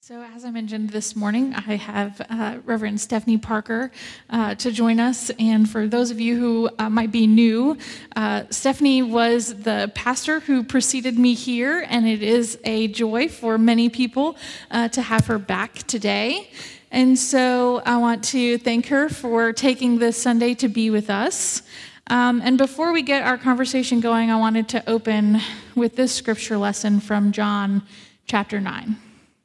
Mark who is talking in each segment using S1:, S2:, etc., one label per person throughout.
S1: So as I mentioned this morning, I have Reverend Stephanie Parker to join us. And for those of you who might be new, Stephanie was the pastor who preceded me here, and it is a joy for many people to have her back today. And so I want to thank her for taking this Sunday to be with us. And before we get our conversation going, I wanted to open with this scripture lesson from John chapter 9.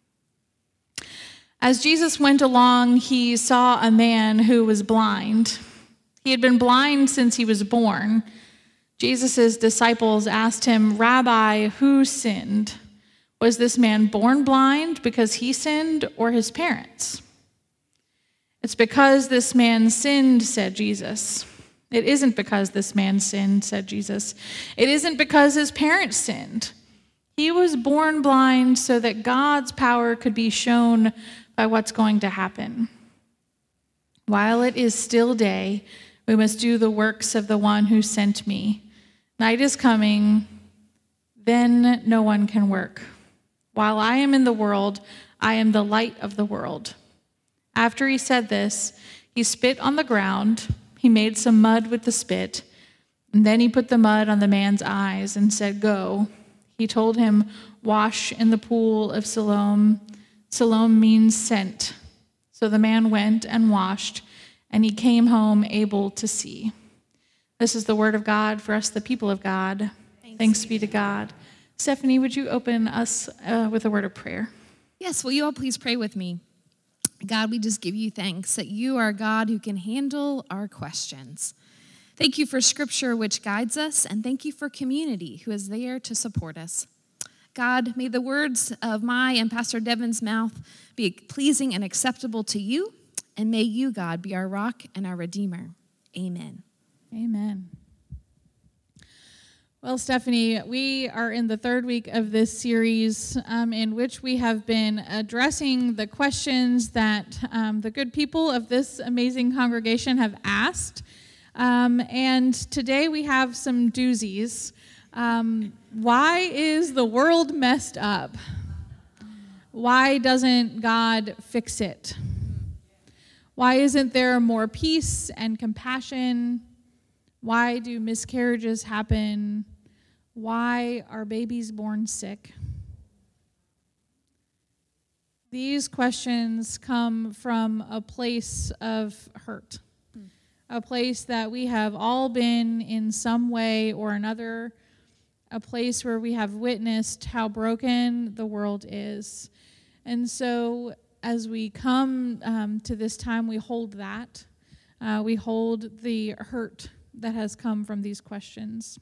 S1: As Jesus went along, he saw a man who was blind. He had been blind since he was born. Jesus' disciples asked him, "Rabbi, who sinned? Was this man born blind because he sinned, or his parents?" "It's because this man sinned," said Jesus. "It isn't because this man sinned," said Jesus. "It isn't because his parents sinned. He was born blind so that God's power could be shown by what's going to happen. While it is still day, we must do the works of the one who sent me. Night is coming, then no one can work. While I am in the world, I am the light of the world." After he said this, he spit on the ground. He made some mud with the spit, and then he put the mud on the man's eyes and said, "Go." He told him, "Wash in the pool of Siloam." Siloam means sent. So the man went and washed, and he came home able to see. This is the word of God for us, the people of God. Thanks be to God. Stephanie, would you open us with a word of prayer?
S2: Yes, will you all please pray with me? God, we just give you thanks that you are a God who can handle our questions. Thank you for scripture which guides us, and thank you for community who is there to support us. God, may the words of my and Pastor Devin's mouth be pleasing and acceptable to you, and may you, God, be our rock and our redeemer. Amen.
S1: Amen. Well, Stephanie, we are in the third week of this series in which we have been addressing the questions that the good people of this amazing congregation have asked. And today we have some doozies. Why is the world messed up? Why doesn't God fix it? Why isn't there more peace and compassion? Why do miscarriages happen? Why are babies born sick? These questions come from a place of hurt, a place that we have all been in some way or another, a place where we have witnessed how broken the world is. And so as we come to this time, we hold that. We hold the hurt that has come from these questions.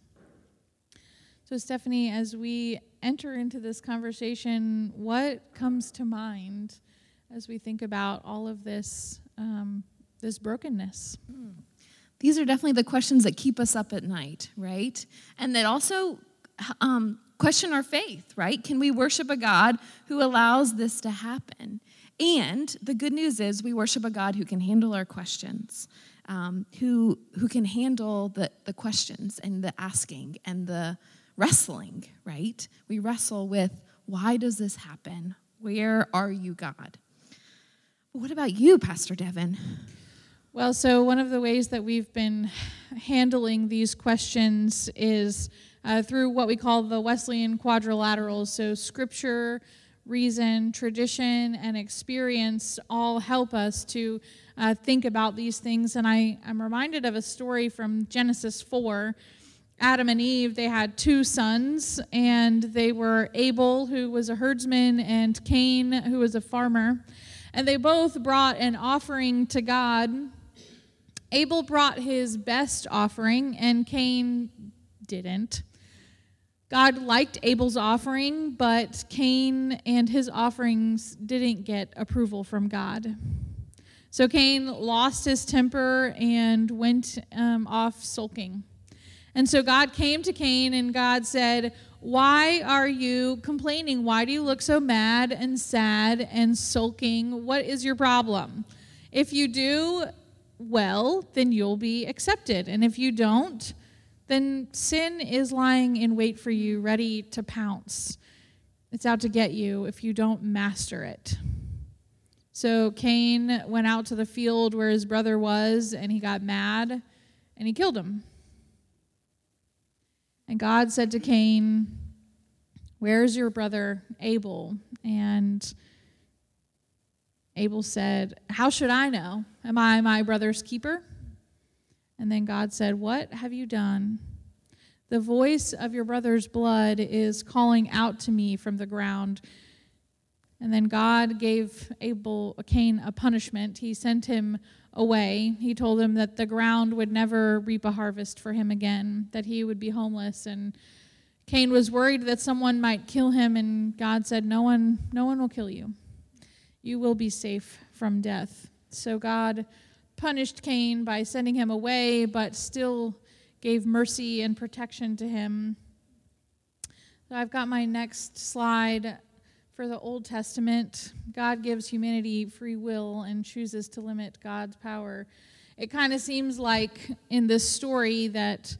S1: So Stephanie, as we enter into this conversation, what comes to mind as we think about all of this, this brokenness?
S2: These are definitely the questions that keep us up at night, right? And that also question our faith, right? Can we worship a God who allows this to happen? And the good news is we worship a God who can handle our questions, who can handle the questions and the asking and the wrestling, right? We wrestle with, why does this happen? Where are you, God? But what about you, Pastor Devin?
S1: Well, so one of the ways that we've been handling these questions is through what we call the Wesleyan quadrilaterals. So scripture, reason, tradition, and experience all help us to think about these things. And I'm reminded of a story from Genesis 4. Adam and Eve, they had two sons, and they were Abel, who was a herdsman, and Cain, who was a farmer. And they both brought an offering to God. Abel brought his best offering, and Cain didn't. God liked Abel's offering, but Cain and his offerings didn't get approval from God. So Cain lost his temper and went off sulking. And so God came to Cain, and God said, "Why are you complaining? Why do you look so mad and sad and sulking? What is your problem? If you do well, then you'll be accepted. And if you don't, then sin is lying in wait for you, ready to pounce." It's out to get you if you don't master it. So Cain went out to the field where his brother was, and he got mad, and he killed him. And God said to Cain, "Where's your brother Abel?" And Abel said, "How should I know? Am I my brother's keeper?" And then God said, "What have you done? The voice of your brother's blood is calling out to me from the ground." And then God gave Cain a punishment. He sent him away. He told him that the ground would never reap a harvest for him again, that he would be homeless. And Cain was worried that someone might kill him, and God said, no one will kill you. You will be safe from death. So God punished Cain by sending him away, but still gave mercy and protection to him. So I've got my next slide. For the Old Testament, God gives humanity free will and chooses to limit God's power. It kind of seems like in this story that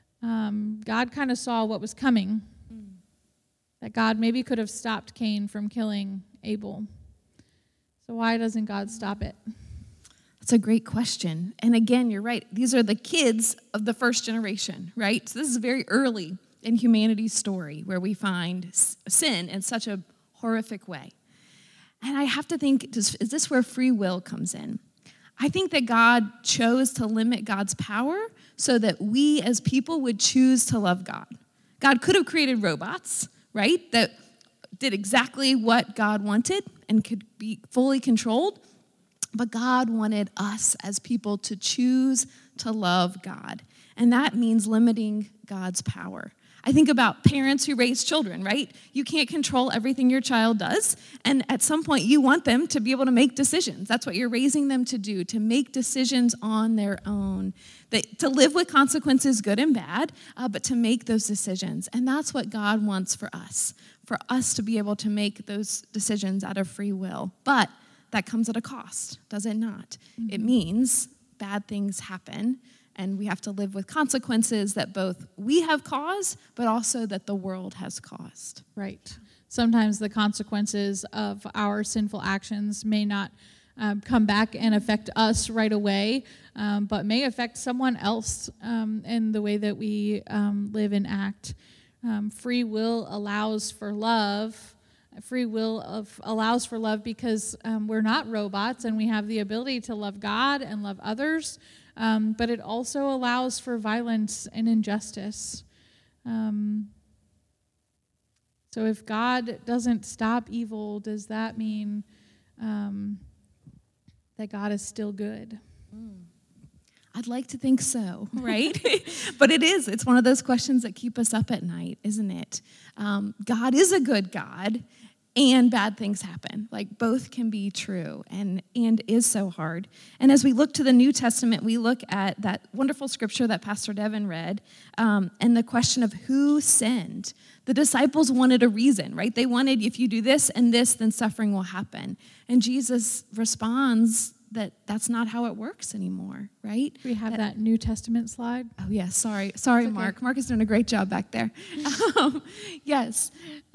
S1: God kind of saw what was coming, that God maybe could have stopped Cain from killing Abel. So why doesn't God stop it?
S2: That's a great question. And again, you're right. These are the kids of the first generation, right? So this is very early in humanity's story where we find sin in such a horrific way. And I have to think, is this where free will comes in? I think that God chose to limit God's power so that we as people would choose to love God. God could have created robots, right, that did exactly what God wanted and could be fully controlled. But God wanted us as people to choose to love God. And that means limiting God's power. I think about parents who raise children, right? You can't control everything your child does. And at some point, you want them to be able to make decisions. That's what you're raising them to do, to make decisions on their own. To live with consequences, good and bad, but to make those decisions. And that's what God wants for us to be able to make those decisions out of free will. But that comes at a cost, does it not? Mm-hmm. It means bad things happen. And we have to live with consequences that both we have caused, but also that the world has caused.
S1: Right. Sometimes the consequences of our sinful actions may not come back and affect us right away, but may affect someone else in the way that we live and act. Free will allows for love. Free will allows for love because we're not robots and we have the ability to love God and love others. But it also allows for violence and injustice. So if God doesn't stop evil, does that mean that God is still good?
S2: I'd like to think so, right? But it is. It's one of those questions that keep us up at night, isn't it? God is a good God, and bad things happen. Like both can be true and is so hard. And as we look to the New Testament, we look at that wonderful scripture that Pastor Devin read and the question of who sinned. The disciples wanted a reason, right? They wanted, if you do this and this, then suffering will happen. And Jesus responds that that's not how it works anymore, right?
S1: We have that New Testament slide.
S2: Oh, yeah, sorry, okay. Mark. Mark is doing a great job back there. Yes.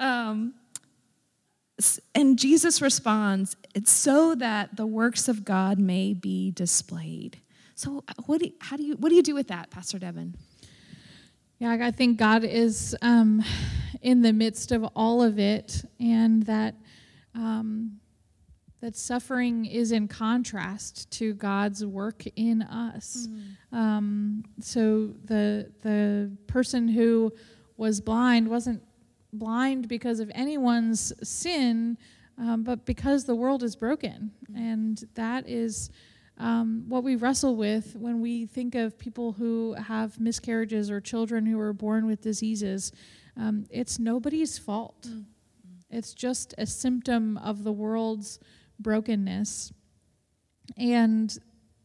S2: And Jesus responds, it's so that the works of God may be displayed. So what do you do with that, Pastor Devin?
S1: Yeah, I think God is in the midst of all of it, and that suffering is in contrast to God's work in us. Mm-hmm. So the person who was blind wasn't blind because of anyone's sin, but because the world is broken. Mm-hmm. And that is what we wrestle with when we think of people who have miscarriages or children who are born with diseases. It's nobody's fault. Mm-hmm. It's just a symptom of the world's brokenness. And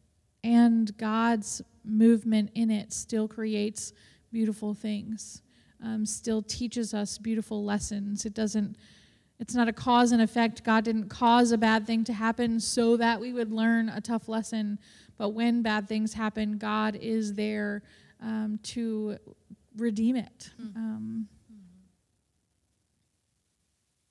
S1: God's movement in it still creates beautiful things. Still teaches us beautiful lessons. It's not a cause and effect. God didn't cause a bad thing to happen so that we would learn a tough lesson. But when bad things happen, God is there to redeem it.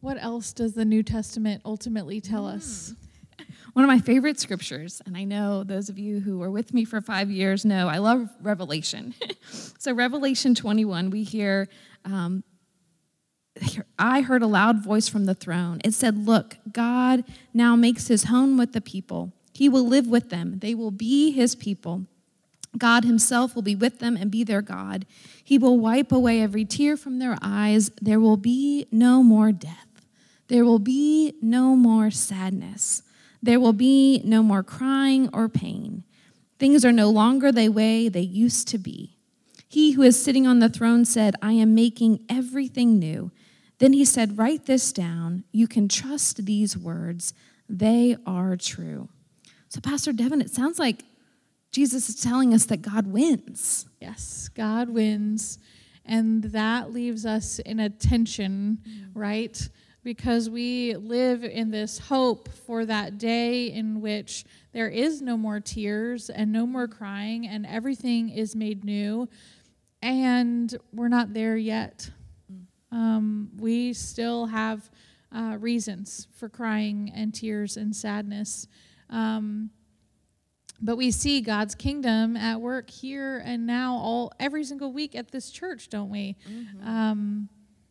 S1: What else does the New Testament ultimately tell us?
S2: One of my favorite scriptures, and I know those of you who were with me for 5 years know I love Revelation. So Revelation 21, we hear, I heard a loud voice from the throne. It said, "Look, God now makes his home with the people. He will live with them. They will be his people. God himself will be with them and be their God. He will wipe away every tear from their eyes. There will be no more death. There will be no more sadness. There will be no more crying or pain. Things are no longer the way they used to be. He who is sitting on the throne said, I am making everything new. Then he said, write this down. You can trust these words. They are true." So Pastor Devin, it sounds like Jesus is telling us that God wins.
S1: Yes, God wins. And that leaves us in a tension, right? Because we live in this hope for that day in which there is no more tears and no more crying and everything is made new. And we're not there yet. We still have reasons for crying and tears and sadness. But we see God's kingdom at work here and now every single week at this church, don't we? Mm-hmm.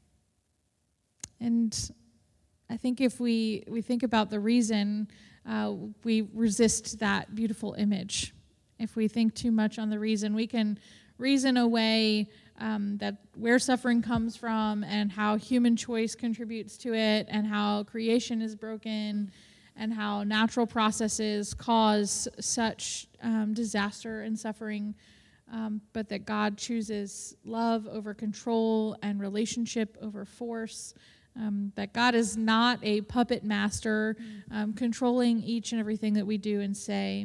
S1: And I think if we think about the reason, we resist that beautiful image. If we think too much on the reason, we can reason away that where suffering comes from and how human choice contributes to it and how creation is broken and how natural processes cause such disaster and suffering, but that God chooses love over control and relationship over force, that God is not a puppet master controlling each and everything that we do and say,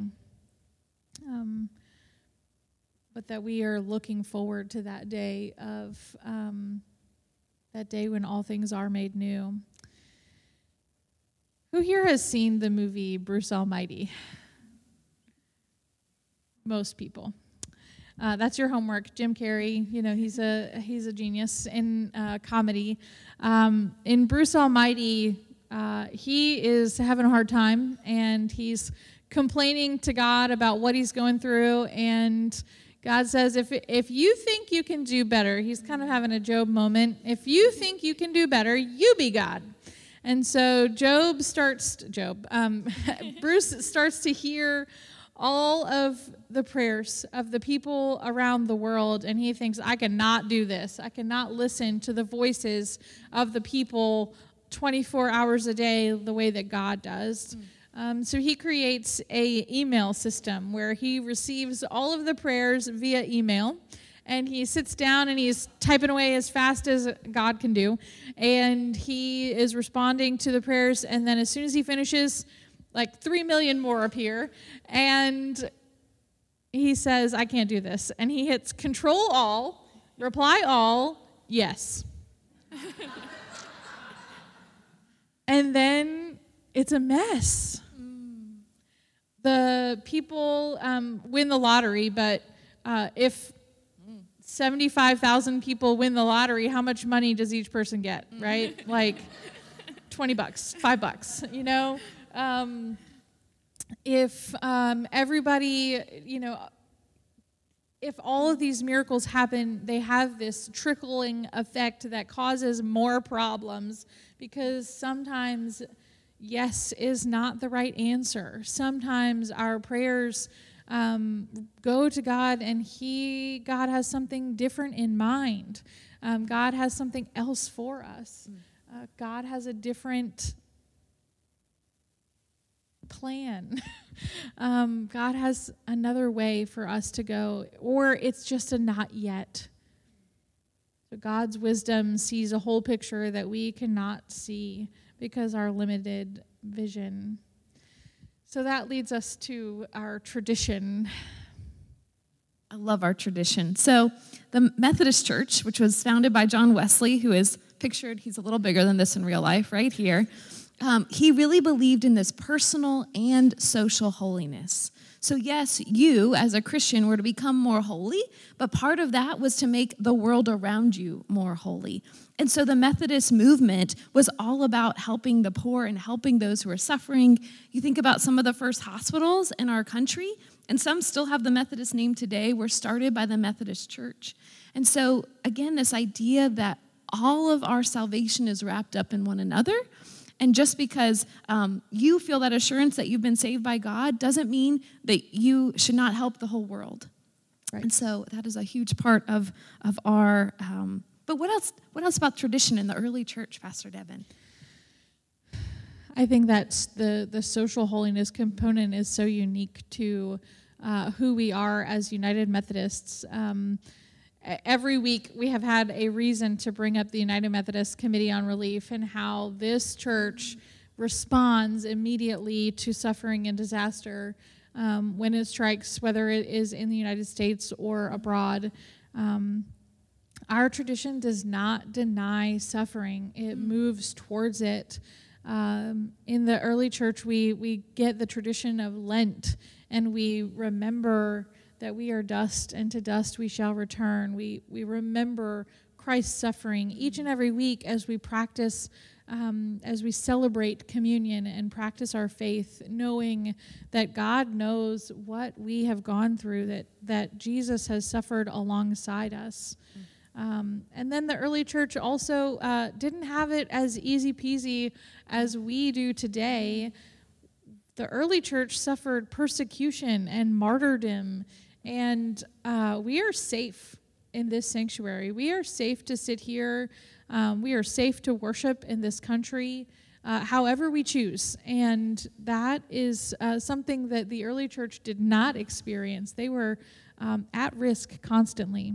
S1: but that we are looking forward to that day when all things are made new. Who here has seen the movie Bruce Almighty? Most people. That's your homework. Jim Carrey, he's a genius in comedy. In Bruce Almighty, he is having a hard time, and he's complaining to God about what he's going through, and God says, if you think you can do better, he's kind of having a Job moment. If you think you can do better, you be God. And so Bruce starts to hear all of the prayers of the people around the world, and he thinks, I cannot do this. I cannot listen to the voices of the people 24 hours a day the way that God does. So he creates an email system where he receives all of the prayers via email, and he sits down and he's typing away as fast as God can do, and he is responding to the prayers, and then as soon as he finishes, like 3 million more appear, and he says, I can't do this, and he hits Control All, Reply All, Yes. And then it's a mess. The people win the lottery, but if 75,000 people win the lottery, how much money does each person get, right? Like $20, $5, if everybody, if all of these miracles happen, they have this trickling effect that causes more problems, because sometimes yes is not the right answer. Sometimes our prayers go to God, and God has something different in mind. God has something else for us. God has a different plan. God has another way for us to go, or it's just a not yet. So God's wisdom sees a whole picture that we cannot see because our limited vision. So that leads us to our tradition.
S2: I love our tradition. So the Methodist Church, which was founded by John Wesley, who is pictured, he's a little bigger than this in real life, right here. he really believed in this personal and social holiness. So yes, you as a Christian were to become more holy, but part of that was to make the world around you more holy. And so the Methodist movement was all about helping the poor and helping those who are suffering. You think about some of the first hospitals in our country, and some still have the Methodist name today, were started by the Methodist Church. And so again, this idea that all of our salvation is wrapped up in one another. And just because you feel that assurance that you've been saved by God doesn't mean that you should not help the whole world. Right. And so that is a huge part of our, but what else about tradition in the early church, Pastor Devin?
S1: I think that's the social holiness component is so unique to who we are as United Methodists. Every week we have had a reason to bring up the United Methodist Committee on Relief and how this church responds immediately to suffering and disaster when it strikes, whether it is in the United States or abroad. Our tradition does not deny suffering. It moves towards it. In the early church, we get the tradition of Lent, and we remember that we are dust, and to dust we shall return. We remember Christ's suffering each and every week as we practice, as we celebrate communion and practice our faith, knowing that God knows what we have gone through, that Jesus has suffered alongside us. And then the early church also didn't have it as easy peasy as we do today. The early church suffered persecution and martyrdom. And we are safe in this sanctuary. We are safe to sit here. We are safe to worship in this country however we choose. And that is something that the early church did not experience. They were at risk constantly.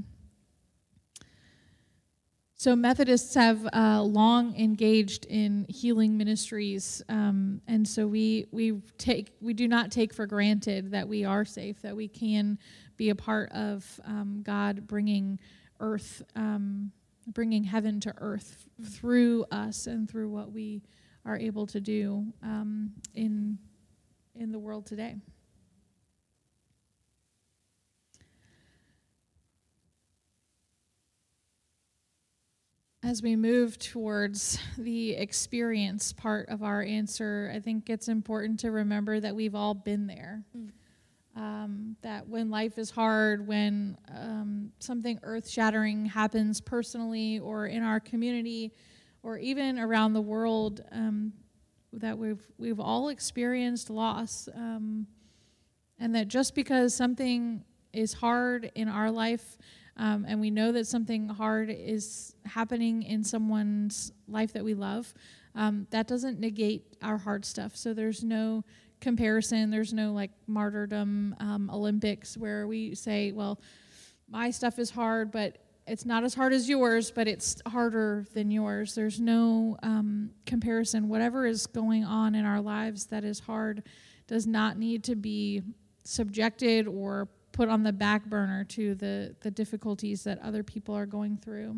S1: So Methodists have long engaged in healing ministries, and so we do not take for granted that we are safe, that we can be a part of God bringing heaven to earth through us and through what we are able to do in the world today. As we move towards the experience part of our answer, I think it's important to remember that we've all been there. That when life is hard, when something earth-shattering happens personally or in our community or even around the world, that we've all experienced loss. And that just because something is hard in our life, and we know that something hard is happening in someone's life that we love, that doesn't negate our hard stuff. So there's no comparison. There's no like martyrdom Olympics where we say, well, my stuff is hard, but it's not as hard as yours, but it's harder than yours. There's no comparison. Whatever is going on in our lives that is hard does not need to be subjected or put on the back burner to the difficulties that other people are going through.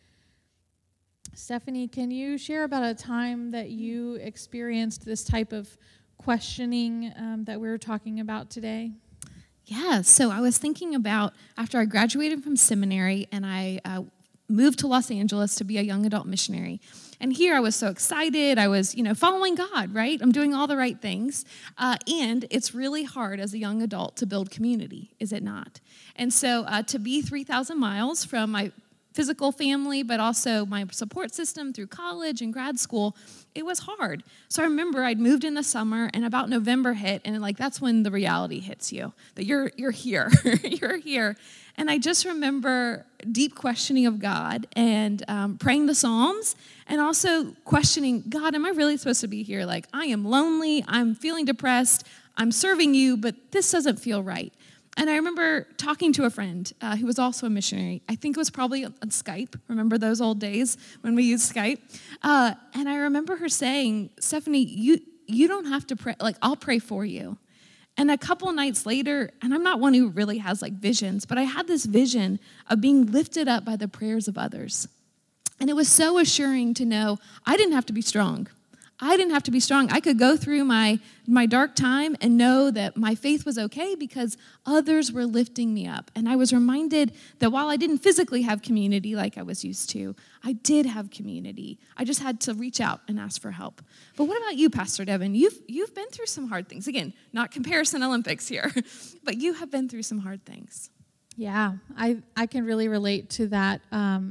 S1: Stephanie, can you share about a time that you experienced this type of questioning that we're talking about today?
S2: Yeah, so I was thinking about after I graduated from seminary and I moved to Los Angeles to be a young adult missionary. And here I was so excited. I was, following God, right? I'm doing all the right things. And it's really hard as a young adult to build community, is it not? And so to be 3,000 miles from my physical family, but also my support system through college and grad school, it was hard. So I remember I'd moved in the summer, and about November hit, and that's when the reality hits you, that you're here, you're here. And I just remember deep questioning of God and praying the Psalms, and also questioning, God, am I really supposed to be here? Like, I am lonely, I'm feeling depressed, I'm serving you, but this doesn't feel right. And I remember talking to a friend who was also a missionary. I think it was probably on Skype. Remember those old days when we used Skype? And I remember her saying, Stephanie, you don't have to pray. Like, I'll pray for you. And a couple nights later, and I'm not one who really has visions, but I had this vision of being lifted up by the prayers of others. And it was so assuring to know I didn't have to be strong. I didn't have to be strong. I could go through my dark time and know that my faith was okay because others were lifting me up. And I was reminded that while I didn't physically have community like I was used to, I did have community. I just had to reach out and ask for help. But what about you, Pastor Devin? You've been through some hard things. Again, not comparison Olympics here, but you have been through some hard things.
S1: Yeah, I can really relate to that,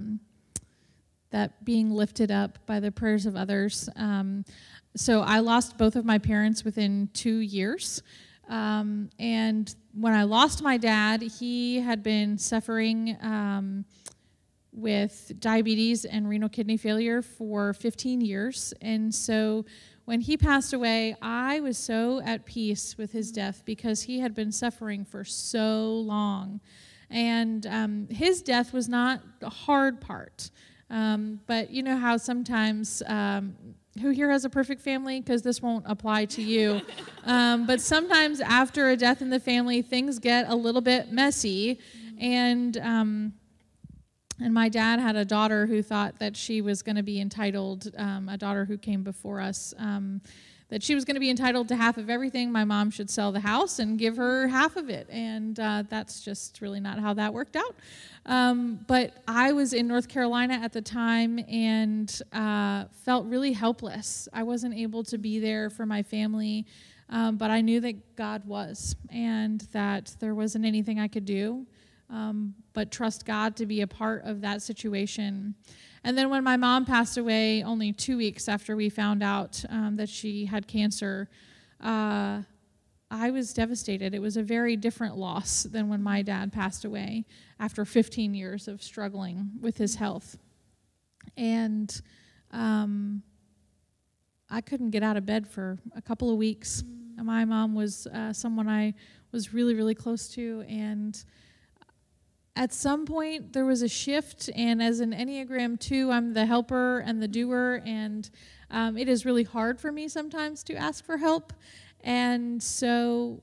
S1: that being lifted up by the prayers of others. So I lost both of my parents within 2 years. And when I lost my dad, he had been suffering with diabetes and renal kidney failure for 15 years. And so when he passed away, I was so at peace with his death because he had been suffering for so long. And his death was not the hard part. But you know how sometimes, who here has a perfect family? Because this won't apply to you. But sometimes after a death in the family, things get a little bit messy. And my dad had a daughter who thought that she was going to be entitled, a daughter who came before us, that she was going to be entitled to half of everything. My mom should sell the house and give her half of it. And that's just really not how that worked out. But I was in North Carolina at the time and felt really helpless. I wasn't able to be there for my family, but I knew that God was and that there wasn't anything I could do but trust God to be a part of that situation. And then when my mom passed away, only 2 weeks after we found out that she had cancer, I was devastated. It was a very different loss than when my dad passed away after 15 years of struggling with his health. And I couldn't get out of bed for a couple of weeks. My mom was someone I was really, really close to, and at some point, there was a shift, and as an Enneagram 2, I'm the helper and the doer, and it is really hard for me sometimes to ask for help, and so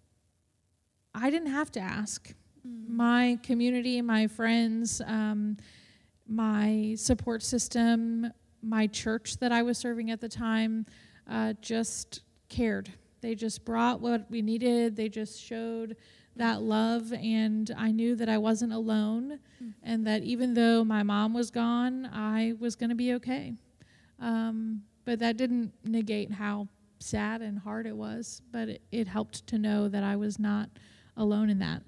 S1: I didn't have to ask. My community, my friends, my support system, my church that I was serving at the time just cared. They just brought what we needed. They just showed that love, and I knew that I wasn't alone, and that even though my mom was gone, I was going to be okay. But that didn't negate how sad and hard it was, but it helped to know that I was not alone in that.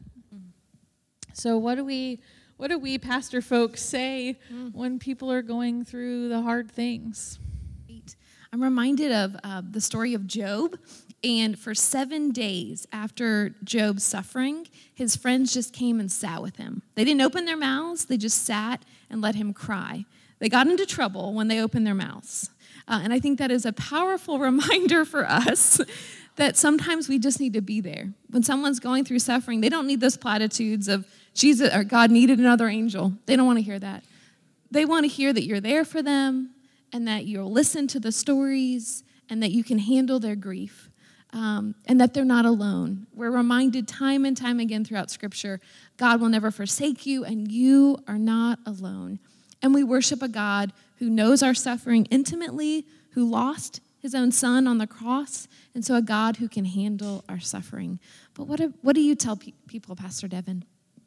S1: So what do we pastor folks say when people are going through the hard things?
S2: I'm reminded of the story of Job. And for 7 days after Job's suffering, his friends just came and sat with him. They didn't open their mouths. They just sat and let him cry. They got into trouble when they opened their mouths. And I think that is a powerful reminder for us that sometimes we just need to be there. When someone's going through suffering, they don't need those platitudes of Jesus or God needed another angel. They don't want to hear that. They want to hear that you're there for them and that you'll listen to the stories and that you can handle their grief. And that they're not alone. We're reminded time and time again throughout Scripture, God will never forsake you, and you are not alone. And we worship a God who knows our suffering intimately, who lost his own son on the cross, and so a God who can handle our suffering. But what do you tell people, Pastor Devin?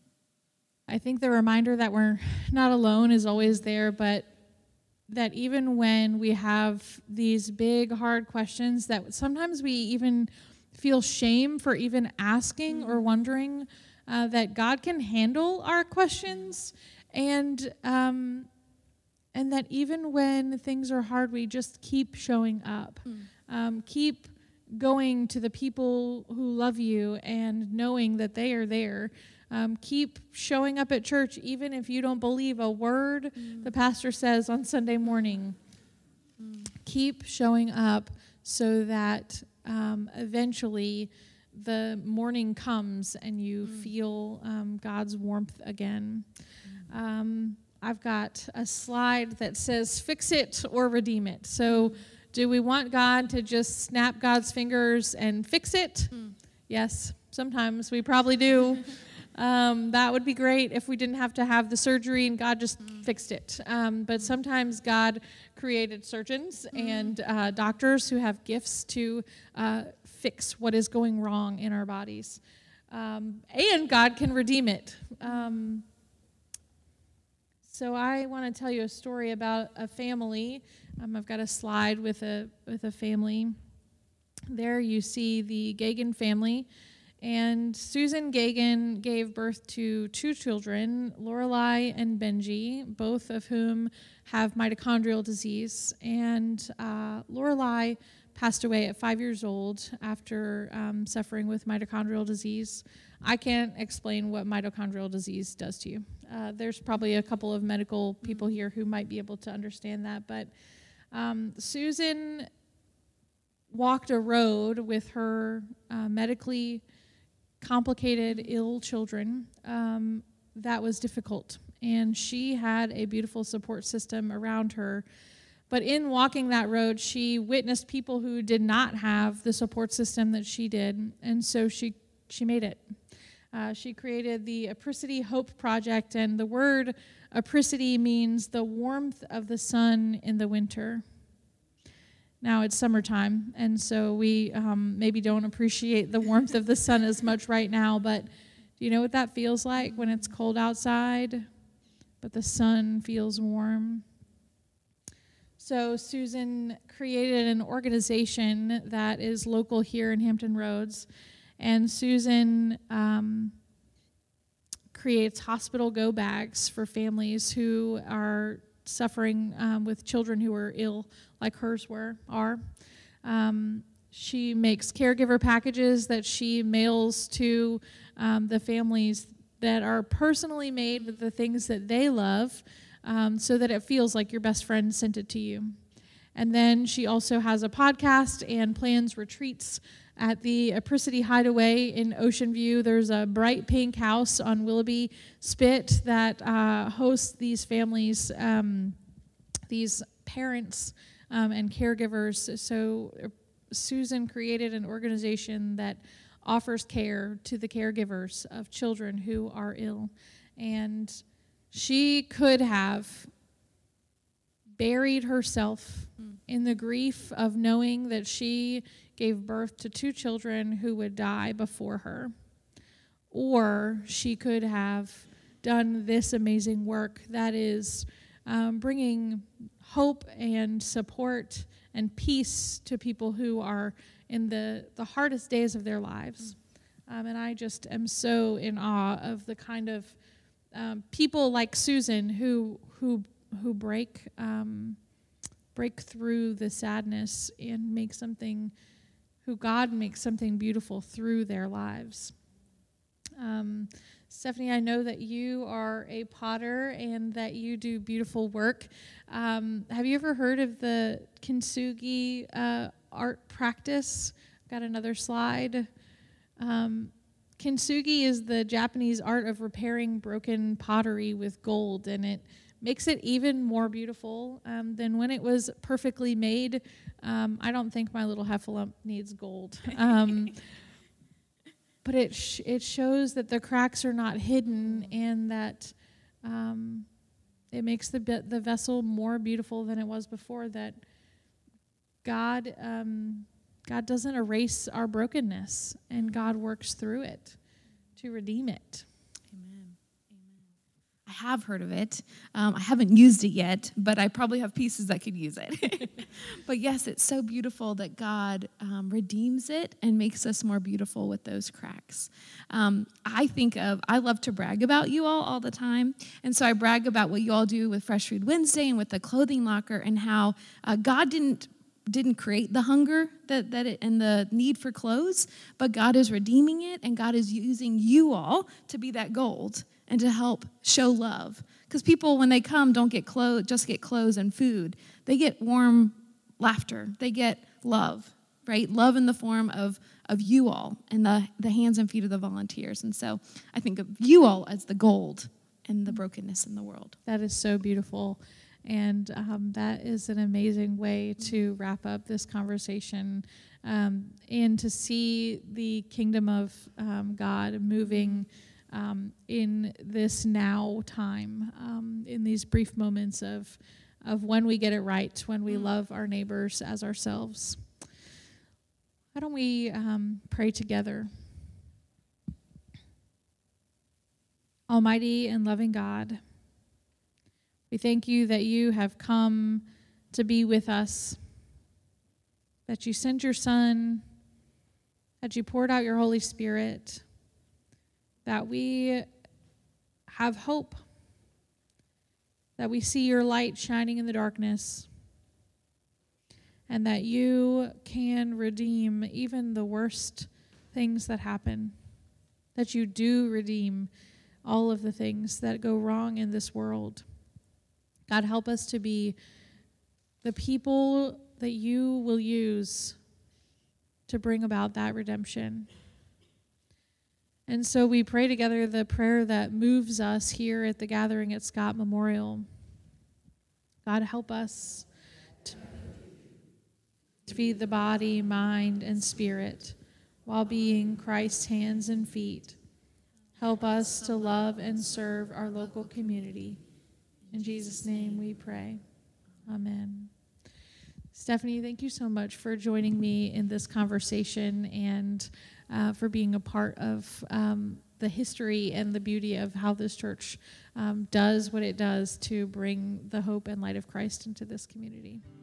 S1: I think the reminder that we're not alone is always there, but that even when we have these big, hard questions that sometimes we even feel shame for even asking or wondering, that God can handle our questions, and that even when things are hard, we just keep showing up. Keep going to the people who love you and knowing that they are there. Keep showing up at church even if you don't believe a word the pastor says on Sunday morning. Keep showing up so that eventually the morning comes and you feel God's warmth again. I've got a slide that says fix it or redeem it. So do we want God to just snap God's fingers and fix it? Yes, sometimes we probably do.
S3: That would be great if we didn't have to have the surgery and God just fixed it. But sometimes God created surgeons and doctors who have gifts to fix what is going wrong in our bodies. And God can redeem it. So I want to tell you a story about a family. I've got a slide with a family. There you see the Gagan family. And Susan Gagan gave birth to 2 children, Lorelei and Benji, both of whom have mitochondrial disease. And Lorelei passed away at 5 years old after suffering with mitochondrial disease. I can't explain what mitochondrial disease does to you. There's probably a couple of medical people here who might be able to understand that. But Susan walked a road with her medically complicated, ill children that was difficult. And she had a beautiful support system around her. But in walking that road, she witnessed people who did not have the support system that she did. And so she made it. She created the Apricity Hope Project. And the word apricity means the warmth of the sun in the winter. Now it's summertime, and so we maybe don't appreciate the warmth of the sun as much right now, but do you know what that feels like when it's cold outside, but the sun feels warm? So Susan created an organization that is local here in Hampton Roads, and Susan creates hospital go bags for families who are suffering with children who are ill, like hers are. She makes caregiver packages that she mails to the families that are personally made with the things that they love, so that it feels like your best friend sent it to you. And then she also has a podcast and plans retreats at the Apricity Hideaway in Ocean View. There's a bright pink house on Willoughby Spit that hosts these families, these parents and caregivers. So Susan created an organization that offers care to the caregivers of children who are ill. And she could have buried herself in the grief of knowing that she gave birth to 2 children who would die before her. Or she could have done this amazing work that is bringing hope and support and peace to people who are in the hardest days of their lives. And I just am so in awe of the kind of people like Susan who break through the sadness and make something, who God makes something beautiful through their lives. Stephanie, I know that you are a potter and that you do beautiful work. Have you ever heard of the kintsugi art practice? Got another slide. Kintsugi is the Japanese art of repairing broken pottery with gold, and it makes it even more beautiful than when it was perfectly made. I don't think my little heffalump needs gold. But it shows that the cracks are not hidden, and that it makes the vessel more beautiful than it was before, that God doesn't erase our brokenness, and God works through it to redeem it.
S2: I have heard of it. I haven't used it yet, but I probably have pieces that could use it. But yes, it's so beautiful that God redeems it and makes us more beautiful with those cracks. I love to brag about you all the time. And so I brag about what you all do with Fresh Food Wednesday and with the clothing locker, and how God didn't create the hunger and the need for clothes, but God is redeeming it, and God is using you all to be that gold and to help show love. Because people, when they come, don't get just get clothes and food. They get warm laughter. They get love, right? Love in the form of you all and the hands and feet of the volunteers. And so I think of you all as the gold in the brokenness in the world.
S3: That is so beautiful. And that is an amazing way to wrap up this conversation, and to see the kingdom of God moving in this now time, in these brief moments of when we get it right, when we love our neighbors as ourselves. Why don't we pray together? Almighty and loving God, we thank you that you have come to be with us, that you sent your Son, that you poured out your Holy Spirit, that we have hope, that we see your light shining in the darkness, and that you can redeem even the worst things that happen, that you do redeem all of the things that go wrong in this world. God, help us to be the people that you will use to bring about that redemption. And so we pray together the prayer that moves us here at the gathering at Scott Memorial. God, help us to feed the body, mind, and spirit while being Christ's hands and feet. Help us to love and serve our local community. In Jesus' name we pray. Amen. Stephanie, thank you so much for joining me in this conversation and for being a part of the history and the beauty of how this church does what it does to bring the hope and light of Christ into this community.